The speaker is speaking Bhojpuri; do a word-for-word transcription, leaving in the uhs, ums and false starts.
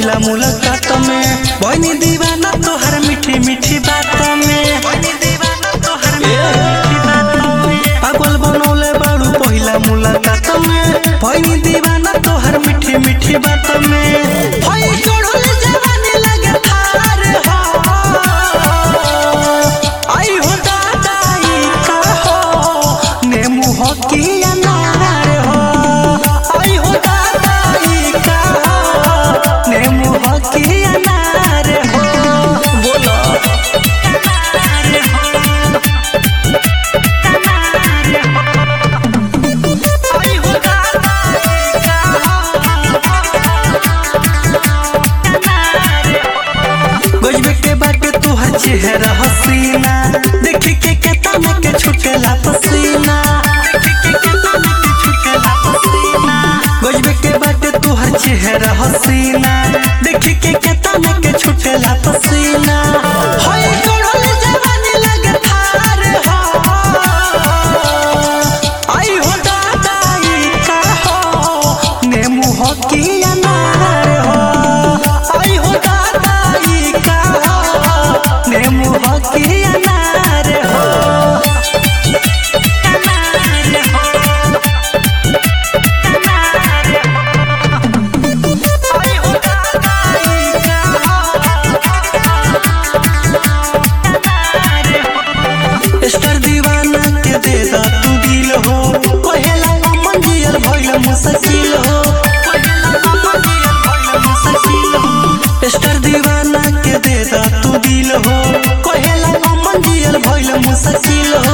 पहिला मुलाकात में बनी दीवाना तोहर मीठी मीठी बात में पागल बनौले बारू पहिला मुलाकात में बनी दीवाना तोहर मीठी मीठी बात में आई हो दादाई का हो नेमू हो की अनार हो आई हो दादाई का हो नेमू हो की अनार हो बोलो आई हो दादाई का हो गजबे के बाटे तुहर चेहरा हसीना देख के केतना के छुटेला पसीना गजबे के बाटे तुहर चेहरा हसीना देख के केतना के छुटेला पसीना होय गड़ल जवानी लगे थार हो आई हो दादाई का हो नेमू हो की अनार हो आई हो दादाई का हो नेमू हो की अनार हो स्टार दीवाना के दे दा तू दिल हो कहेला अमन दियल भइल मुश्किल हो स्टार दीवाना के दे दा तू दिल हो कहेला अमन दियल भइल मुश्किल हो